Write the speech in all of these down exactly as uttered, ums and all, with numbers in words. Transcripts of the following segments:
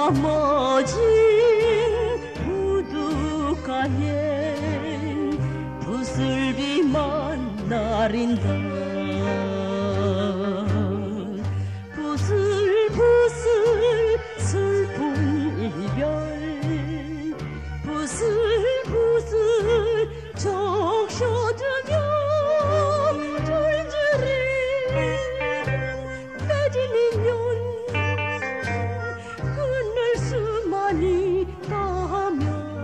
넘어진 우두가에 부슬비만 날인다. 부슬부슬 슬픈 이별 부슬부슬 적셔두며 줄줄이 빼진 인연 끊을 수만이 가면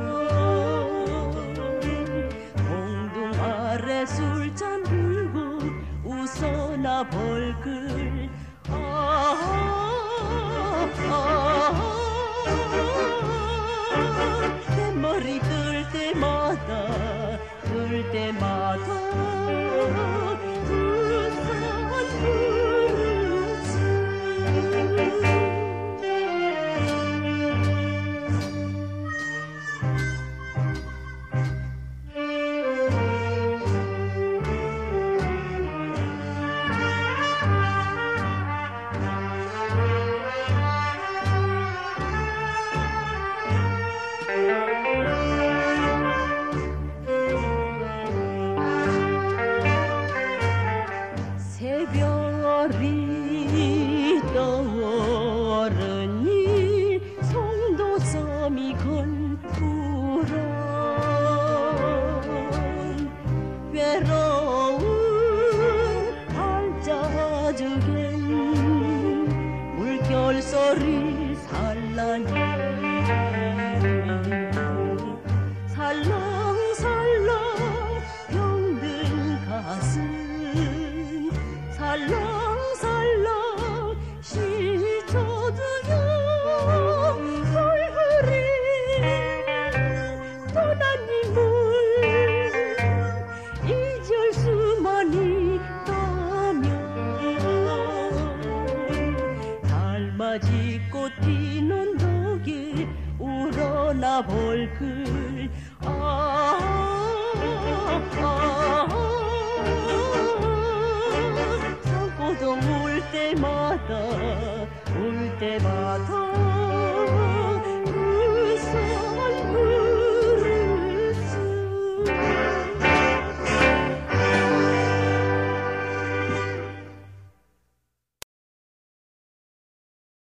공동 아래 술잔 들고 웃어나 벌글 아, 아, 내 머리 뜰 때마다 뜰 때마다 두산 부르지. 새별이 떠오르니 송도섬이 건푸런 외로운 발자주겐 물결소리 살라니 살랑살랑 병든 가슴 살랑살랑 시쳐두며 훌훌히 떠난 님을 잊을 수만이 있다면 달맞이 꽃 피는 덕에 우러나 벌글 아, 아, 고동 울 때마다 울 때마다